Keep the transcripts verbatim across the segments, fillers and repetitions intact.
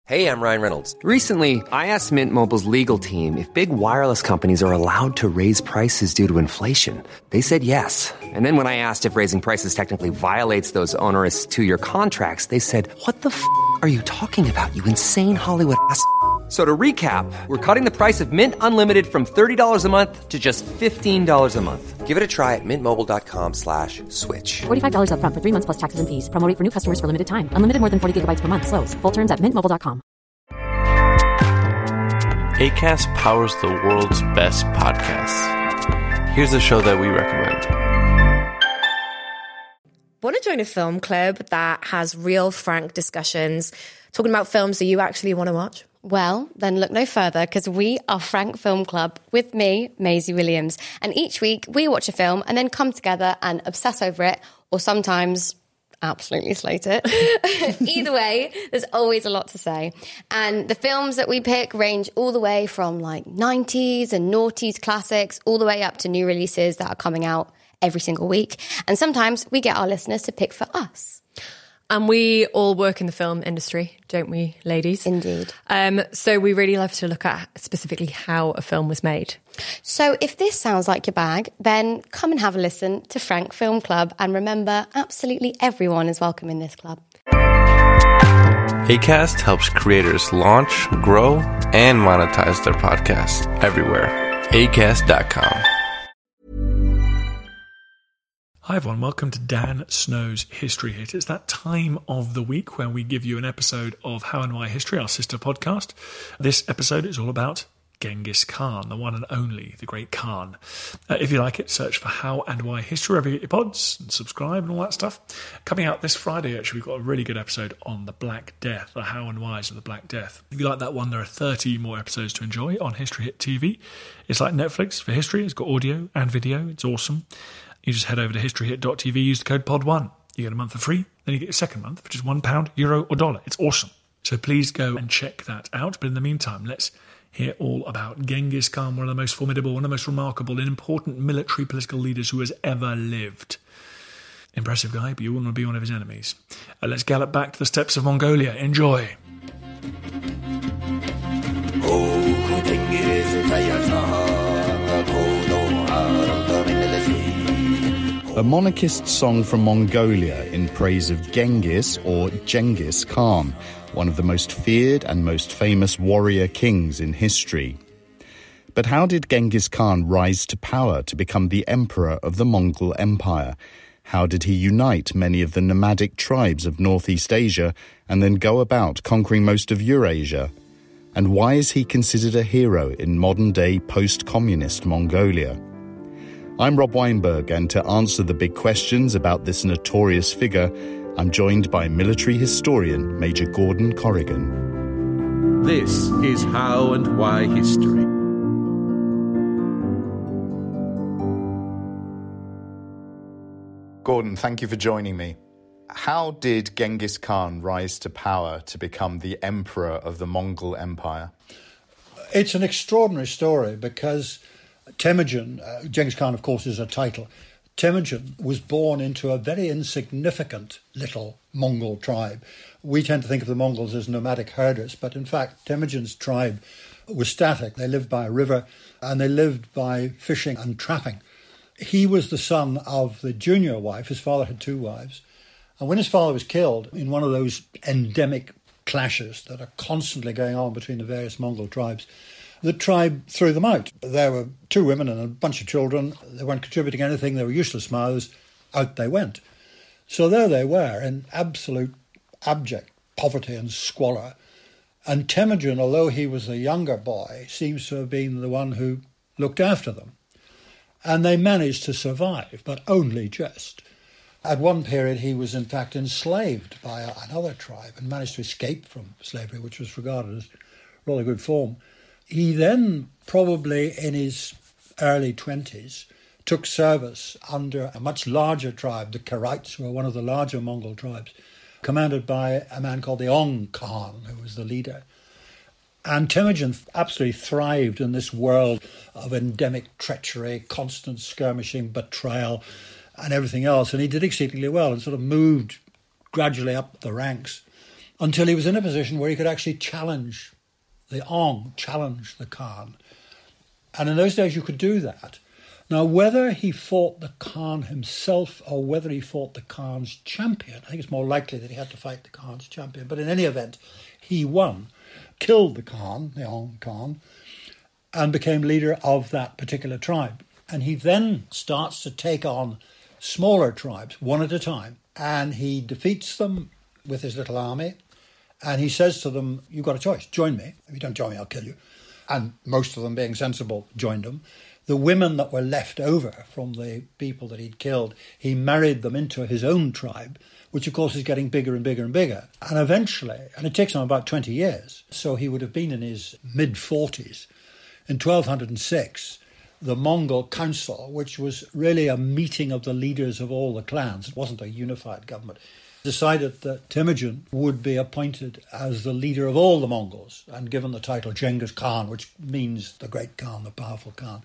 Hey, I'm Ryan Reynolds. Recently, I asked Mint Mobile's legal team if big wireless companies are allowed to raise prices due to inflation. They said yes. And then when I asked if raising prices technically violates those onerous two-year contracts, they said, what the f*** are you talking about, you insane Hollywood ass f- So to recap, we're cutting the price of Mint Unlimited from thirty dollars a month to just fifteen dollars a month. Give it a try at mintmobile.com slash switch. forty-five dollars up front for three months plus taxes and fees. Promo rate for new customers for limited time. Unlimited more than forty gigabytes per month. Slows full terms at mint mobile dot com. Acast powers the world's best podcasts. Here's a show that we recommend. Want to join a film club that has real, frank discussions, talking about films that you actually want to watch? Well, then look no further, because we are Frank Film Club with me, Maisie Williams. And each week we watch a film and then come together and obsess over it, or sometimes absolutely slate it. Either way, there's always a lot to say. And the films that we pick range all the way from like nineties and noughties classics, all the way up to new releases that are coming out every single week. And sometimes we get our listeners to pick for us. And we all work in the film industry, don't we, ladies? Indeed. Um, so we really love to look at specifically how a film was made. So if this sounds like your bag, then come and have a listen to Frank Film Club. And remember, absolutely everyone is welcome in this club. Acast helps creators launch, grow, and monetize their podcasts everywhere. acast dot com. Hi everyone, welcome to Dan Snow's History Hit. It's that time of the week where we give you an episode of How and Why History, our sister podcast. This episode is all about Genghis Khan, the one and only, the great Khan. Uh, if you like it, search for How and Why History wherever you get your pods and subscribe and all that stuff. Coming out this Friday, actually, we've got a really good episode on the Black Death, the How and Whys of the Black Death. If you like that one, there are thirty more episodes to enjoy on History Hit T V. It's like Netflix for history. It's got audio and video. It's awesome. You just head over to history hit dot t v, use the code pod one. You get a month for free, then you get your second month for just one pound, euro or dollar. It's awesome. So please go and check that out. But in the meantime, let's hear all about Genghis Khan, one of the most formidable, one of the most remarkable and important military political leaders who has ever lived. Impressive guy, but you wouldn't want to be one of his enemies. Uh, let's gallop back to the steppes of Mongolia. Enjoy. A monarchist song from Mongolia in praise of Genghis, or Genghis Khan, one of the most feared and most famous warrior kings in history. But how did Genghis Khan rise to power to become the emperor of the Mongol Empire? How did he unite many of the nomadic tribes of Northeast Asia and then go about conquering most of Eurasia? And why is he considered a hero in modern-day post-communist Mongolia? I'm Rob Weinberg, and to answer the big questions about this notorious figure, I'm joined by military historian Major Gordon Corrigan. This is How and Why History. Gordon, thank you for joining me. How did Genghis Khan rise to power to become the emperor of the Mongol Empire? It's an extraordinary story because Temujin, uh, Genghis Khan, of course, is a title. Temujin was born into a very insignificant little Mongol tribe. We tend to think of the Mongols as nomadic herders, but in fact, Temujin's tribe was static. They lived by a river and they lived by fishing and trapping. He was the son of the junior wife. His father had two wives. And when his father was killed in one of those endemic clashes that are constantly going on between the various Mongol tribes, the tribe threw them out. There were two women and a bunch of children. They weren't contributing anything. They were useless mouths. Out they went. So there they were in absolute abject poverty and squalor. And Temujin, although he was a younger boy, seems to have been the one who looked after them. And they managed to survive, but only just. At one period, he was in fact enslaved by another tribe and managed to escape from slavery, which was regarded as rather good form. He then, probably in his early twenties, took service under a much larger tribe, the Karaits, who were one of the larger Mongol tribes, commanded by a man called the Ong Khan, who was the leader. And Temujin absolutely thrived in this world of endemic treachery, constant skirmishing, betrayal, and everything else. And he did exceedingly well and sort of moved gradually up the ranks until he was in a position where he could actually challenge the Ong, challenge the Khan. And in those days you could do that. Now, whether he fought the Khan himself or whether he fought the Khan's champion, I think it's more likely that he had to fight the Khan's champion, but in any event, he won, killed the Khan, the Ong Khan, and became leader of that particular tribe. And he then starts to take on smaller tribes, one at a time, and he defeats them with his little army, and he says to them, you've got a choice, join me. If you don't join me, I'll kill you. And most of them, being sensible, joined him. The women that were left over from the people that he'd killed, he married them into his own tribe, which of course is getting bigger and bigger and bigger. And eventually, and it takes him about twenty years, so he would have been in his mid-forties, in twelve oh six, the Mongol Council, which was really a meeting of the leaders of all the clans, it wasn't a unified government, decided that Temujin would be appointed as the leader of all the Mongols and given the title Genghis Khan, which means the great Khan, the powerful Khan.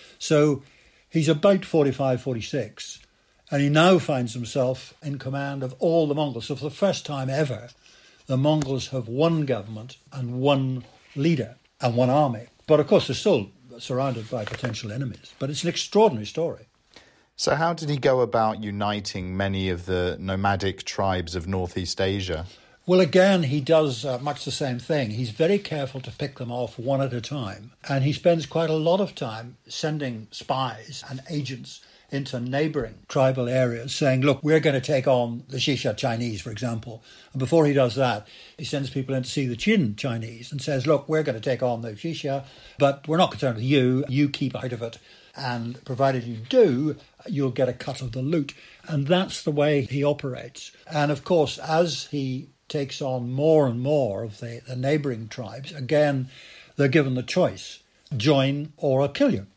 So he's about forty-five, forty-six, and he now finds himself in command of all the Mongols. So for the first time ever, the Mongols have one government and one leader and one army. But of course, they're still surrounded by potential enemies. But it's an extraordinary story. So how did he go about uniting many of the nomadic tribes of Northeast Asia? Well, again, he does uh, much the same thing. He's very careful to pick them off one at a time. And he spends quite a lot of time sending spies and agents into neighbouring tribal areas saying, look, we're going to take on the Xisha Chinese, for example. And before he does that, he sends people in to see the Qin Chinese and says, look, we're going to take on the Xisha, but we're not concerned with you. You keep out of it. And provided you do, you'll get a cut of the loot. And that's the way he operates. And of course, as he takes on more and more of the, the neighbouring tribes, again, they're given the choice, join or I'll kill you.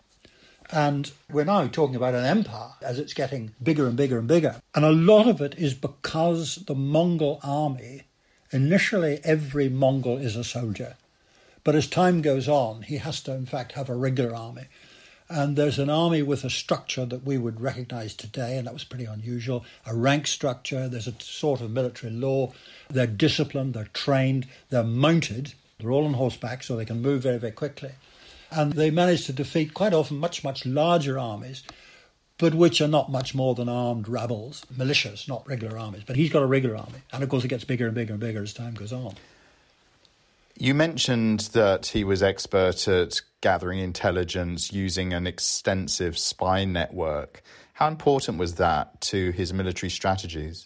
And we're now talking about an empire as it's getting bigger and bigger and bigger. And a lot of it is because the Mongol army, initially every Mongol is a soldier. But as time goes on, he has to, in fact, have a regular army. And there's an army with a structure that we would recognise today, and that was pretty unusual, a rank structure. There's a sort of military law. They're disciplined, they're trained, they're mounted. They're all on horseback, so they can move very, very quickly. And they manage to defeat quite often much, much larger armies, but which are not much more than armed rebels, militias, not regular armies. But he's got a regular army. And of course, it gets bigger and bigger and bigger as time goes on. You mentioned that he was expert at gathering intelligence using an extensive spy network. How important was that to his military strategies?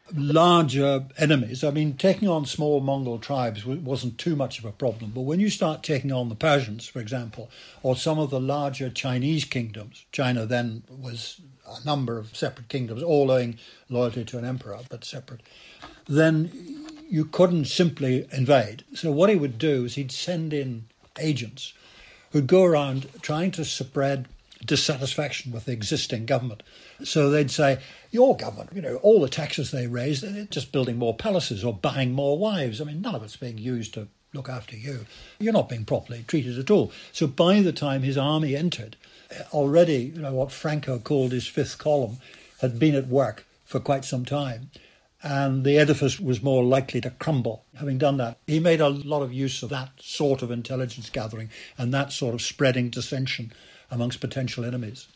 Larger enemies. I mean, taking on small Mongol tribes wasn't too much of a problem. But when you start taking on the Persians, for example, or some of the larger Chinese kingdoms, China then was a number of separate kingdoms, all owing loyalty to an emperor, but separate, then you couldn't simply invade. So what he would do is he'd send in agents who'd go around trying to spread dissatisfaction with the existing government. So they'd say, your government, you know, all the taxes they raise, they're just building more palaces or buying more wives. I mean, none of it's being used to look after you. You're not being properly treated at all. So by the time his army entered, already, you know, what Franco called his fifth column had been at work for quite some time. And the edifice was more likely to crumble. Having done that, he made a lot of use of that sort of intelligence gathering and that sort of spreading dissension amongst potential enemies.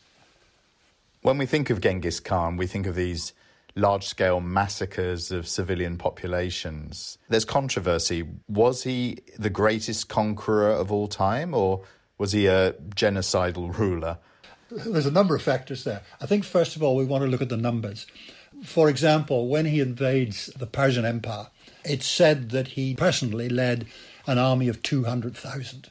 When we think of Genghis Khan, we think of these large-scale massacres of civilian populations. There's controversy. Was he the greatest conqueror of all time, or was he a genocidal ruler? There's a number of factors there. I think, first of all, we want to look at the numbers. For example, when he invades the Persian Empire, it's said that he personally led an army of two hundred thousand.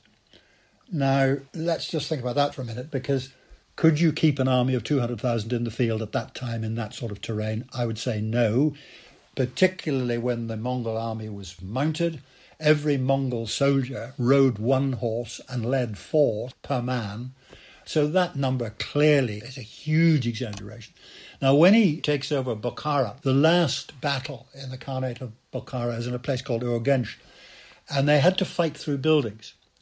Now, let's just think about that for a minute, because could you keep an army of two hundred thousand in the field at that time in that sort of terrain? I would say no, particularly when the Mongol army was mounted. Every Mongol soldier rode one horse and led four per man. So that number clearly is a huge exaggeration. Now, when he takes over Bukhara, the last battle in the Khanate of Bukhara is in a place called Urgench, and they had to fight through buildings.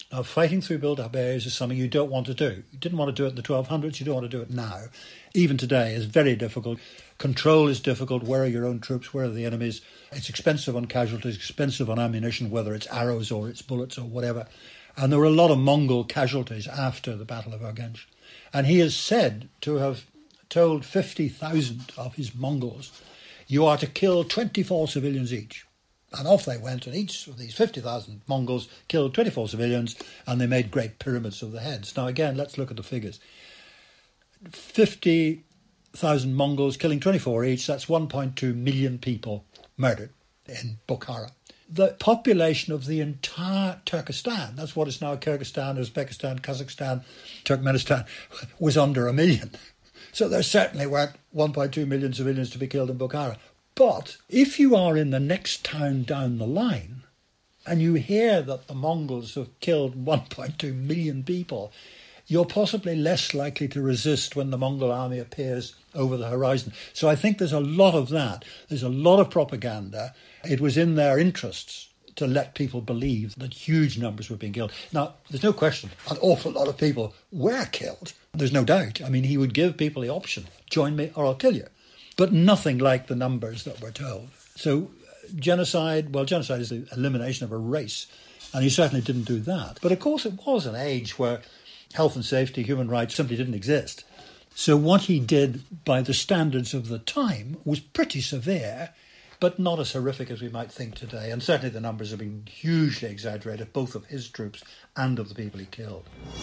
Now, fighting through built-up areas is something you don't want to do. You didn't want to do it in the twelve hundreds, you don't want to do it now. Even today, it's very difficult. Control is difficult. Where are your own troops? Where are the enemies? It's expensive on casualties, expensive on ammunition, whether it's arrows or it's bullets or whatever. And there were a lot of Mongol casualties after the Battle of Urgench. And he is said to have told fifty thousand of his Mongols, you are to kill twenty-four civilians each. And off they went, and each of these fifty thousand Mongols killed twenty-four civilians, and they made great pyramids of the heads. Now, again, let's look at the figures. fifty thousand Mongols killing twenty-four each, that's one point two million people murdered in Bukhara. The population of the entire Turkestan, that's what is now Kyrgyzstan, Uzbekistan, Kazakhstan, Turkmenistan, was under a million. So there certainly weren't one point two million civilians to be killed in Bukhara. But if you are in the next town down the line and you hear that the Mongols have killed one point two million people, you're possibly less likely to resist when the Mongol army appears over the horizon. So I think there's a lot of that. There's a lot of propaganda. It was in their interests to let people believe that huge numbers were being killed. Now, there's no question, an awful lot of people were killed. There's no doubt. I mean, he would give people the option, join me or I'll kill you. But nothing like the numbers that were told. So genocide, well, genocide is the elimination of a race. And he certainly didn't do that. But of course, it was an age where health and safety, human rights simply didn't exist. So what he did by the standards of the time was pretty severe, but not as horrific as we might think today. And certainly the numbers have been hugely exaggerated, both of his troops and of the people he killed.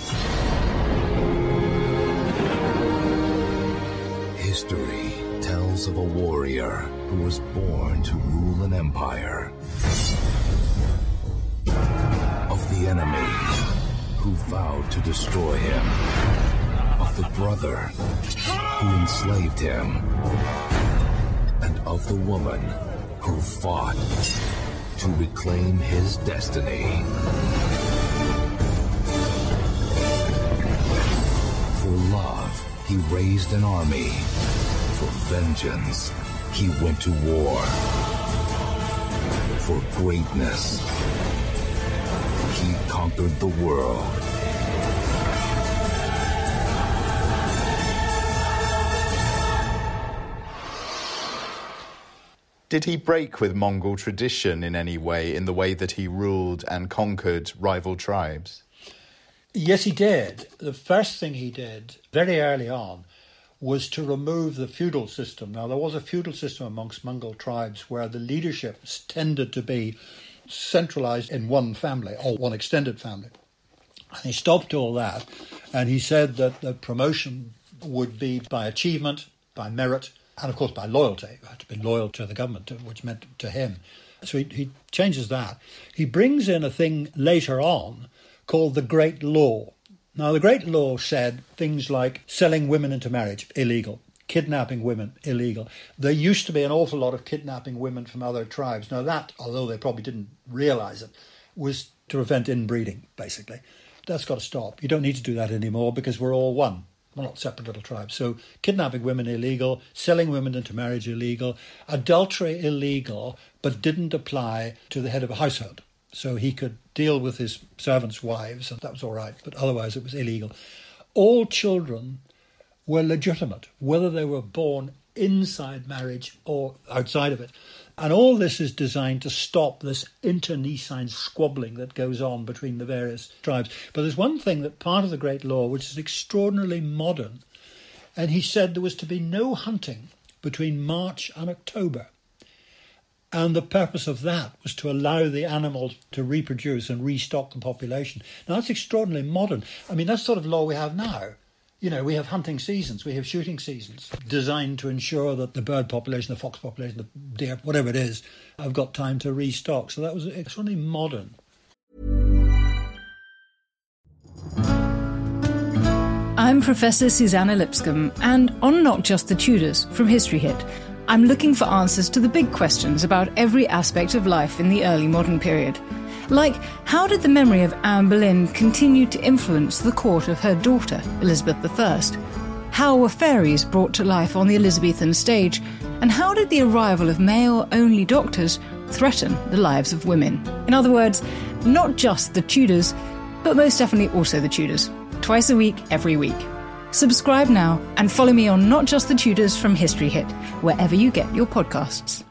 History tells of a warrior who was born to rule an empire. Of the enemy who vowed to destroy him. Of the brother who enslaved him. And of the woman who fought to reclaim his destiny. For love, he raised an army. For vengeance, he went to war. For greatness, he conquered the world. Did he break with Mongol tradition in any way, in the way that he ruled and conquered rival tribes? Yes, he did. The first thing he did, very early on, was to remove the feudal system. Now, there was a feudal system amongst Mongol tribes where the leaderships tended to be centralised in one family, or one extended family. And he stopped all that, and he said that the promotion would be by achievement, by merit, and of course by loyalty. You had to be loyal to the government, which meant to him. So he, he changes that. He brings in a thing later on called the Great Law. Now, the Great Law said things like selling women into marriage, illegal. Kidnapping women, illegal. There used to be an awful lot of kidnapping women from other tribes. Now that, although they probably didn't realise it, was to prevent inbreeding, basically. That's got to stop. You don't need to do that anymore because we're all one. We're not separate little tribes. So kidnapping women illegal, selling women into marriage illegal, adultery illegal, but didn't apply to the head of a household. So he could deal with his servants' wives, and that was all right, but otherwise it was illegal. All children were legitimate, whether they were born inside marriage or outside of it. And all this is designed to stop this internecine squabbling that goes on between the various tribes. But there's one thing that part of the Great Law, which is extraordinarily modern, and he said there was to be no hunting between March and October. And the purpose of that was to allow the animals to reproduce and restock the population. Now, that's extraordinarily modern. I mean, that's the sort of law we have now. You know, we have hunting seasons, we have shooting seasons designed to ensure that the bird population, the fox population, the deer, whatever it is, have got time to restock. So that was extremely modern. I'm Professor Susanna Lipscomb, and on Not Just the Tudors from History Hit, I'm looking for answers to the big questions about every aspect of life in the early modern period. Like, how did the memory of Anne Boleyn continue to influence the court of her daughter, Elizabeth the First? How were fairies brought to life on the Elizabethan stage? And how did the arrival of male-only doctors threaten the lives of women? In other words, not just the Tudors, but most definitely also the Tudors. Twice a week, every week. Subscribe now and follow me on Not Just the Tudors from History Hit, wherever you get your podcasts.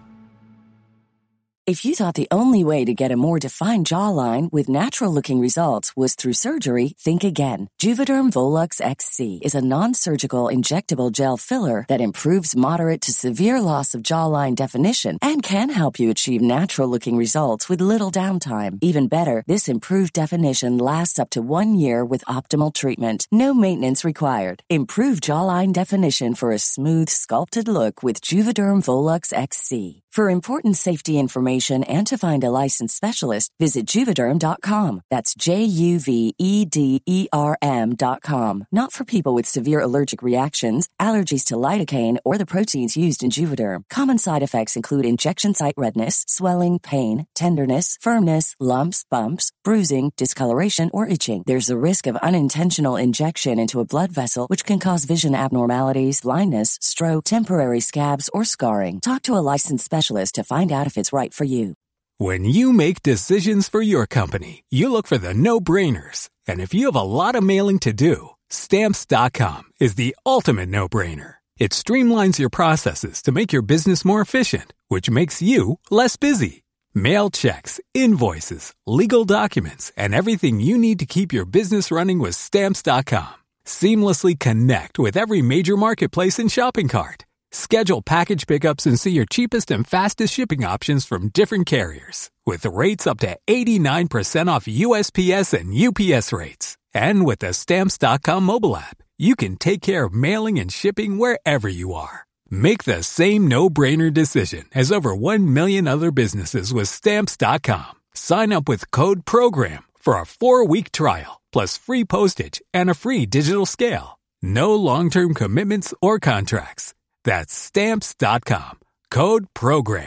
If you thought the only way to get a more defined jawline with natural-looking results was through surgery, think again. Juvederm Volux X C is a non-surgical injectable gel filler that improves moderate to severe loss of jawline definition and can help you achieve natural-looking results with little downtime. Even better, this improved definition lasts up to one year with optimal treatment. No maintenance required. Improve jawline definition for a smooth, sculpted look with Juvederm Volux X C. For important safety information and to find a licensed specialist, visit Juvederm dot com. That's J U V E D E R M dot com. Not for people with severe allergic reactions, allergies to lidocaine, or the proteins used in Juvederm. Common side effects include injection site redness, swelling, pain, tenderness, firmness, lumps, bumps, bruising, discoloration, or itching. There's a risk of unintentional injection into a blood vessel, which can cause vision abnormalities, blindness, stroke, temporary scabs, or scarring. Talk to a licensed specialist to find out if it's right for you. When you make decisions for your company, you look for the no-brainers. And if you have a lot of mailing to do, Stamps dot com is the ultimate no-brainer. It streamlines your processes to make your business more efficient, which makes you less busy. Mail checks, invoices, legal documents, and everything you need to keep your business running with Stamps dot com. Seamlessly connect with every major marketplace and shopping cart. Schedule package pickups and see your cheapest and fastest shipping options from different carriers, with rates up to eighty-nine percent off U S P S and U P S rates. And with the Stamps dot com mobile app, you can take care of mailing and shipping wherever you are. Make the same no-brainer decision as over one million other businesses with Stamps dot com. Sign up with code PROGRAM for a four-week trial, plus free postage and a free digital scale. No long-term commitments or contracts. That's Stamps dot com. Code PROGRAM.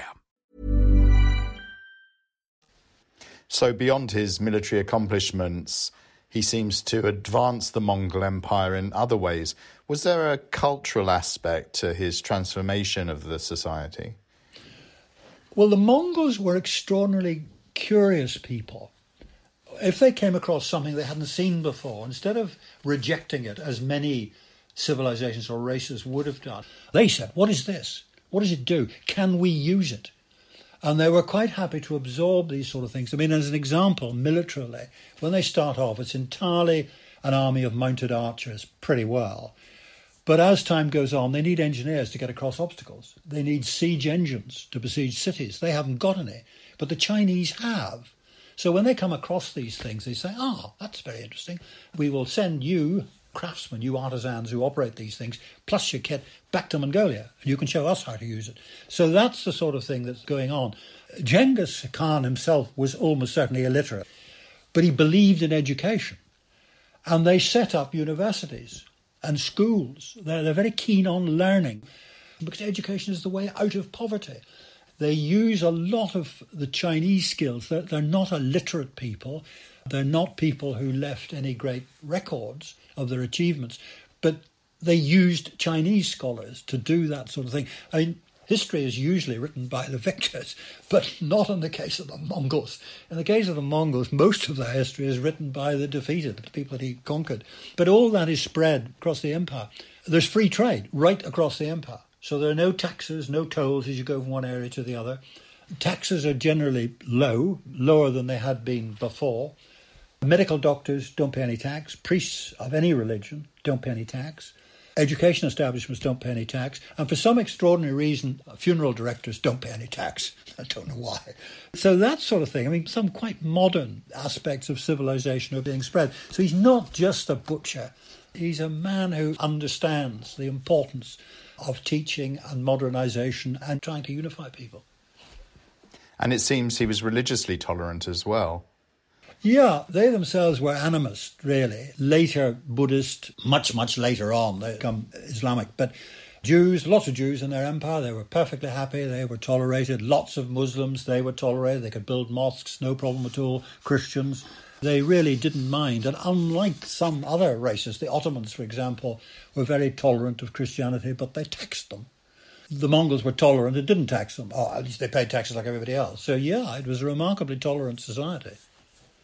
So beyond his military accomplishments, he seems to advance the Mongol Empire in other ways. Was there a cultural aspect to his transformation of the society? Well, the Mongols were extraordinarily curious people. If they came across something they hadn't seen before, instead of rejecting it as many civilizations or races would have done, they said, what is this? What does it do? Can we use it? And they were quite happy to absorb these sort of things. I mean, as an example, militarily, when they start off, it's entirely an army of mounted archers, pretty well. But as time goes on, they need engineers to get across obstacles. They need siege engines to besiege cities. They haven't got any, but the Chinese have. So when they come across these things, they say, oh, that's very interesting. We will send you craftsmen, you artisans who operate these things, plus your kit, back to Mongolia, and you can show us how to use it. So that's the sort of thing that's going on. Genghis Khan himself was almost certainly illiterate, but he believed in education. And they set up universities and schools. They're, they're very keen on learning, because education is the way out of poverty. They use a lot of the Chinese skills. They're, they're not a literate people. They're not people who left any great records of their achievements, but they used Chinese scholars to do that sort of thing. I mean, history is usually written by the victors, but not in the case of the Mongols. In the case of the Mongols, most of their history is written by the defeated, the people that he conquered. But all that is spread across the empire. There's free trade right across the empire. So there are no taxes, no tolls as you go from one area to the other. Taxes are generally low, lower than they had been before. Medical doctors don't pay any tax. Priests of any religion don't pay any tax. Education establishments don't pay any tax. And for some extraordinary reason, funeral directors don't pay any tax. I don't know why. So that sort of thing. I mean, some quite modern aspects of civilization are being spread. So he's not just a butcher. He's a man who understands the importance of teaching and modernization and trying to unify people. And it seems he was religiously tolerant as well. Yeah, they themselves were animist, really. Later Buddhist, much, much later on, they become Islamic. But Jews, lots of Jews in their empire, they were perfectly happy, they were tolerated. Lots of Muslims, they were tolerated, they could build mosques, no problem at all. Christians, they really didn't mind. And unlike some other races, the Ottomans, for example, were very tolerant of Christianity, but they taxed them. The Mongols were tolerant and didn't tax them. Or at least they paid taxes like everybody else. So yeah, it was a remarkably tolerant society.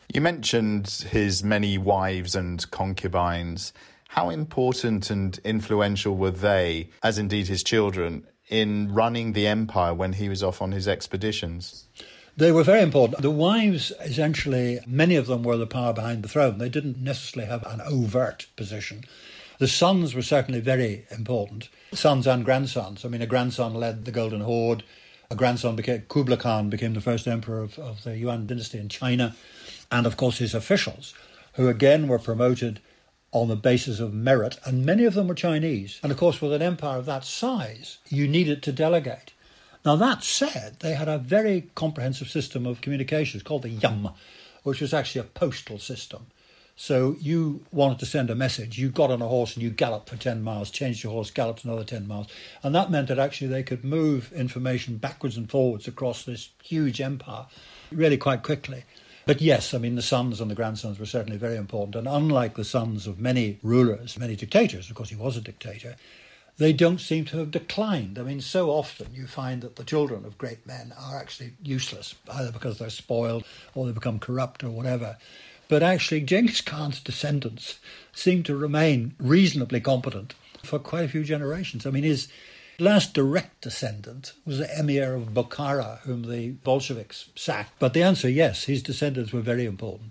You mentioned his many wives and concubines. How important and influential were they, as indeed his children, in running the empire when he was off on his expeditions? They were very important. The wives, essentially, many of them were the power behind the throne. They didn't necessarily have an overt position. The sons were certainly very important, sons and grandsons. I mean, a grandson led the Golden Horde. A grandson became, Kublai Khan became the first emperor of, of the Yuan dynasty in China. And, of course, his officials, who again were promoted on the basis of merit, and many of them were Chinese. And, of course, with an empire of that size, you needed to delegate. Now, that said, they had a very comprehensive system of communications called the Yum, which was actually a postal system. So you wanted to send a message, you got on a horse and you galloped for ten miles, changed your horse, galloped another ten miles. And that meant that actually they could move information backwards and forwards across this huge empire really quite quickly. But yes, I mean, the sons and the grandsons were certainly very important. And unlike the sons of many rulers, many dictators, of course he was a dictator, they don't seem to have declined. I mean, so often you find that the children of great men are actually useless, either because they're spoiled or they become corrupt or whatever. But actually, Genghis Khan's descendants seem to remain reasonably competent for quite a few generations. I mean, his last direct descendant was the emir of Bukhara, whom the Bolsheviks sacked. But the answer, yes, his descendants were very important.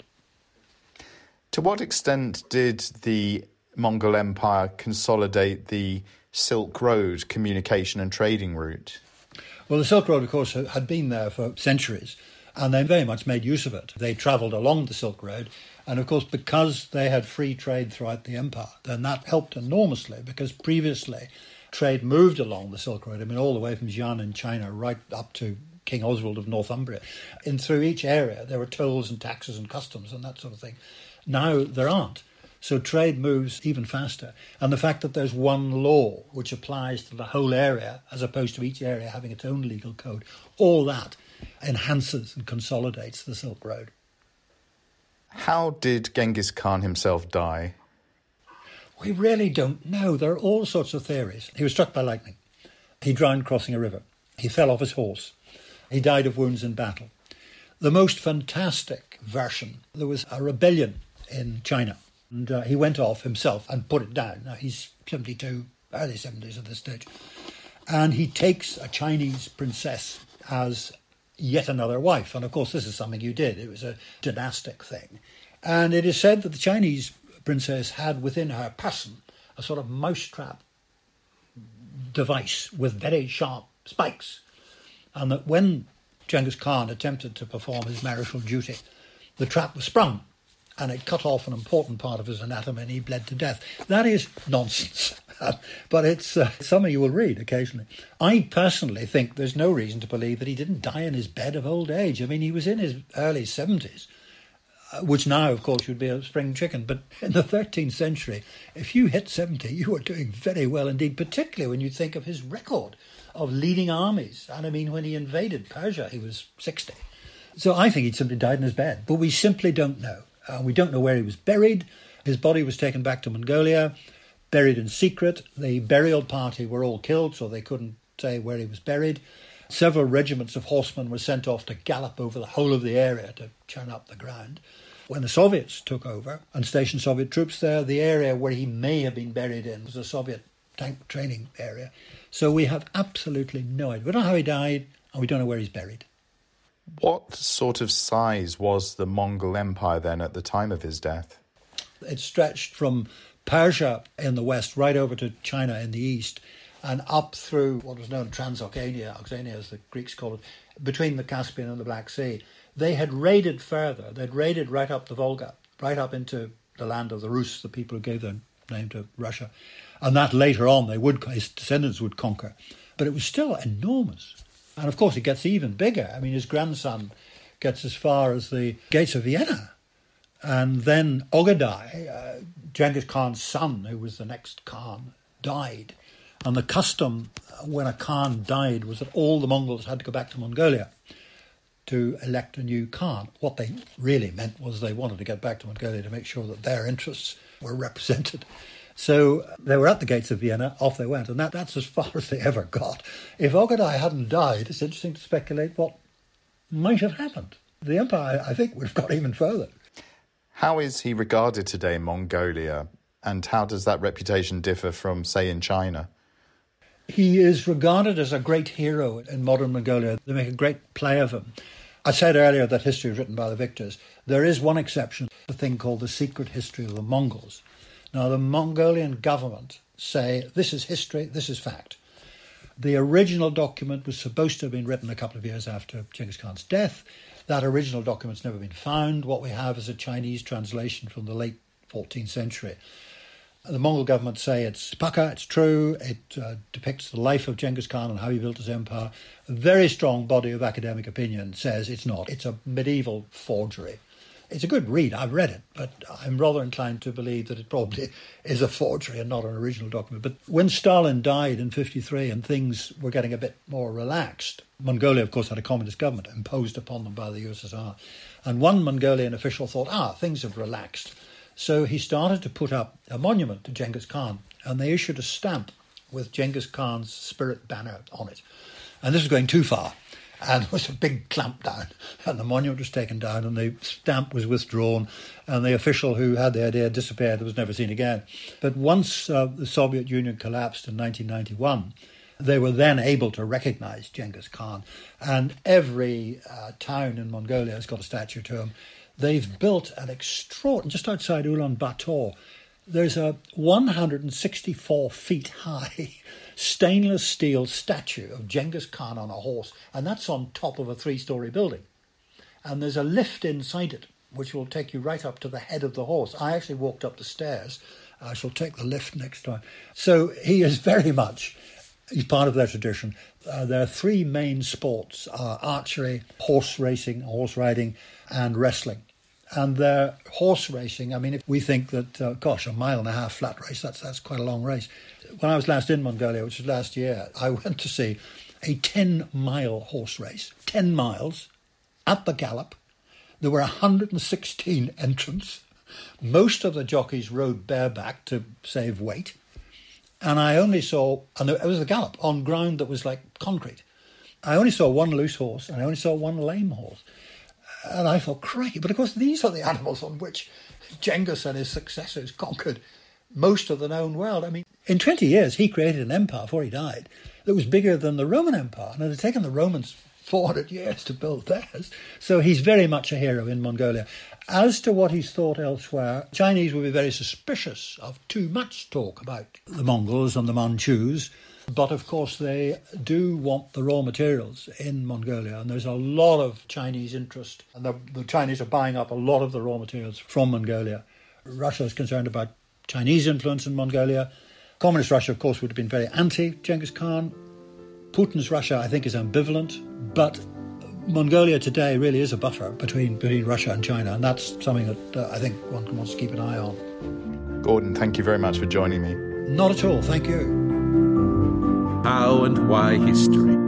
To what extent did the Mongol Empire consolidate the Silk Road communication and trading route? Well, the Silk Road, of course, had been there for centuries, and they very much made use of it. They travelled along the Silk Road, and of course, because they had free trade throughout the empire, then that helped enormously, because previously trade moved along the Silk Road, I mean, all the way from Xi'an in China right up to King Oswald of Northumbria. And through each area, there were tolls and taxes and customs and that sort of thing. Now there aren't. So trade moves even faster. And the fact that there's one law which applies to the whole area, as opposed to each area having its own legal code, all that enhances and consolidates the Silk Road. How did Genghis Khan himself die? We really don't know. There are all sorts of theories. He was struck by lightning. He drowned crossing a river. He fell off his horse. He died of wounds in battle. The most fantastic version, there was a rebellion in China, and uh, he went off himself and put it down. Now, he's seventy-two, early seventies at this stage. And he takes a Chinese princess as yet another wife. And, of course, this is something you did. It was a dynastic thing. And it is said that the Chinese princess had within her person a sort of mousetrap device with very sharp spikes, and that when Genghis Khan attempted to perform his marital duty, the trap was sprung and it cut off an important part of his anatomy and he bled to death. That is nonsense, but it's uh, something you will read occasionally. I personally think there's no reason to believe that he didn't die in his bed of old age. I mean, he was in his early seventies, which now, of course, would be a spring chicken. But in the thirteenth century, if you hit seventy, you were doing very well indeed, particularly when you think of his record of leading armies. And I mean, when he invaded Persia, he was sixty. So I think he'd simply died in his bed. But we simply don't know. Uh, we don't know where he was buried. His body was taken back to Mongolia, buried in secret. The burial party were all killed, so they couldn't say where he was buried. Several regiments of horsemen were sent off to gallop over the whole of the area to churn up the ground. When the Soviets took over and stationed Soviet troops there, the area where he may have been buried in was a Soviet tank training area. So we have absolutely no idea. We don't know how he died, and we don't know where he's buried. What sort of size was the Mongol Empire then at the time of his death? It stretched from Persia in the west right over to China in the east, and up through what was known as Transoxania, Oxania as the Greeks call it, between the Caspian and the Black Sea. They had raided further. They'd raided right up the Volga, right up into the land of the Rus, the people who gave their name to Russia. And that later on they would, his descendants would conquer. But it was still enormous. And of course it gets even bigger. I mean, his grandson gets as far as the gates of Vienna. And then Ogadai, uh, Genghis Khan's son, who was the next Khan, died. And the custom when a Khan died was that all the Mongols had to go back to Mongolia to elect a new Khan. What they really meant was they wanted to get back to Mongolia to make sure that their interests were represented. So they were at the gates of Vienna, off they went, and that, that's as far as they ever got. If Ogadai hadn't died, it's interesting to speculate what might have happened. The empire, I think, would have got even further. How is he regarded today in Mongolia, and how does that reputation differ from, say, in China? He is regarded as a great hero in modern Mongolia. They make a great play of him. I said earlier that history is written by the victors. There is one exception, a thing called the secret history of the Mongols. Now, the Mongolian government say, this is history, this is fact. The original document was supposed to have been written a couple of years after Genghis Khan's death. That original document's never been found. What we have is a Chinese translation from the late fourteenth century. The Mongol government say it's pukka, it's true, it uh, depicts the life of Genghis Khan and how he built his empire. A very strong body of academic opinion says it's not. It's a medieval forgery. It's a good read, I've read it, but I'm rather inclined to believe that it probably is a forgery and not an original document. But when Stalin died in fifty-three and things were getting a bit more relaxed, Mongolia, of course, had a communist government imposed upon them by the U S S R. And one Mongolian official thought, ah, things have relaxed. So he started to put up a monument to Genghis Khan, and they issued a stamp with Genghis Khan's spirit banner on it. And this was going too far. And there was a big clampdown, and the monument was taken down, and the stamp was withdrawn, and the official who had the idea disappeared and was never seen again. But once uh, the Soviet Union collapsed in nineteen ninety-one, they were then able to recognize Genghis Khan, and every uh, town in Mongolia has got a statue to him. They've built an extraordinary, just outside Ulaanbaatar, there's a one hundred sixty-four feet high stainless steel statue of Genghis Khan on a horse, and that's on top of a three-storey building. And there's a lift inside it, which will take you right up to the head of the horse. I actually walked up the stairs. I shall take the lift next time. So he is very much, he's part of their tradition. Uh, there are three main sports, uh, archery, horse racing, horse riding, and wrestling. And their horse racing, I mean, if we think that, uh, gosh, a mile and a half flat race, that's that's quite a long race. When I was last in Mongolia, which was last year, I went to see a ten-mile horse race, ten miles, at the gallop. There were one hundred sixteen entrants. Most of the jockeys rode bareback to save weight. And I only saw, and it was a gallop on ground that was like concrete. I only saw one loose horse, and I only saw one lame horse. And I thought, crikey, but of course these are the animals on which Genghis and his successors conquered most of the known world. I mean, in twenty years, he created an empire before he died that was bigger than the Roman Empire. And it had taken the Romans four hundred years to build theirs. So he's very much a hero in Mongolia. As to what he's thought elsewhere, Chinese will be very suspicious of too much talk about the Mongols and the Manchus. But of course, they do want the raw materials in Mongolia, and there's a lot of Chinese interest. And the, the Chinese are buying up a lot of the raw materials from Mongolia. Russia is concerned about Chinese influence in Mongolia. Communist Russia, of course, would have been very anti-Genghis Khan. Putin's Russia, I think, is ambivalent. But Mongolia today really is a buffer between, between Russia and China, and that's something that uh, I think one wants to keep an eye on. Gordon, thank you very much for joining me. Not at all, thank you. How and Why History.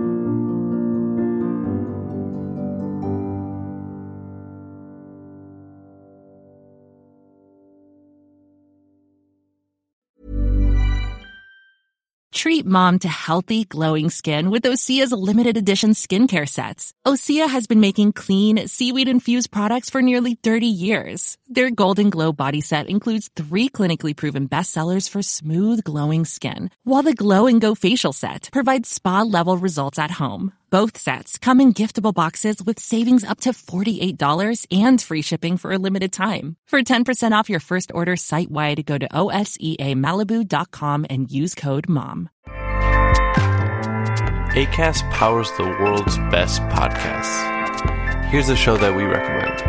Treat mom to healthy, glowing skin with Osea's limited edition skincare sets. Osea has been making clean, seaweed-infused products for nearly thirty years. Their Golden Glow body set includes three clinically proven bestsellers for smooth, glowing skin, while the Glow and Go facial set provides spa-level results at home. Both sets come in giftable boxes with savings up to forty-eight dollars and free shipping for a limited time. For ten percent off your first order site-wide, go to O S E A Malibu dot com and use code MOM. Acast powers the world's best podcasts. Here's a show that we recommend.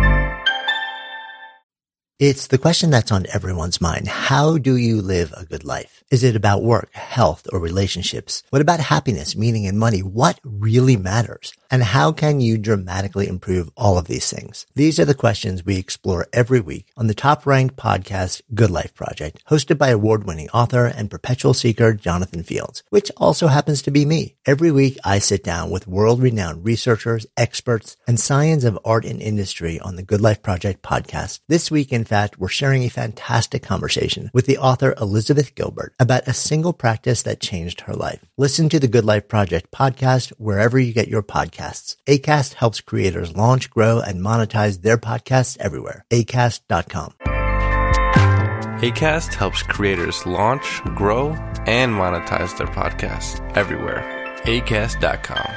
It's the question that's on everyone's mind. How do you live a good life? Is it about work, health, or relationships? What about happiness, meaning, and money? What really matters? And how can you dramatically improve all of these things? These are the questions we explore every week on the top-ranked podcast, Good Life Project, hosted by award-winning author and perpetual seeker Jonathan Fields, which also happens to be me. Every week, I sit down with world-renowned researchers, experts, and science of art and industry on the Good Life Project podcast. This week, in fact, we're sharing a fantastic conversation with the author Elizabeth Gilbert about a single practice that changed her life. Listen to the Good Life Project podcast wherever you get your podcasts. Acast helps creators launch, grow, and monetize their podcasts everywhere. acast dot com. Acast helps creators launch, grow, and monetize their podcasts everywhere. acast dot com.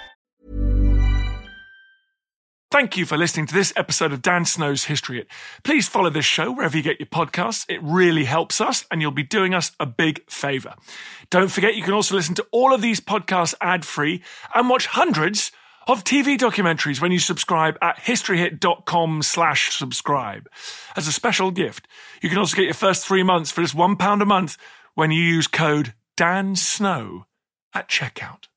Thank you for listening to this episode of Dan Snow's History Hit. Please follow this show wherever you get your podcasts. It really helps us, and you'll be doing us a big favour. Don't forget, you can also listen to all of these podcasts ad-free and watch hundreds of T V documentaries when you subscribe at historyhit.com slash subscribe. As a special gift, you can also get your first three months for just one pound a month when you use code DANSNOW at checkout.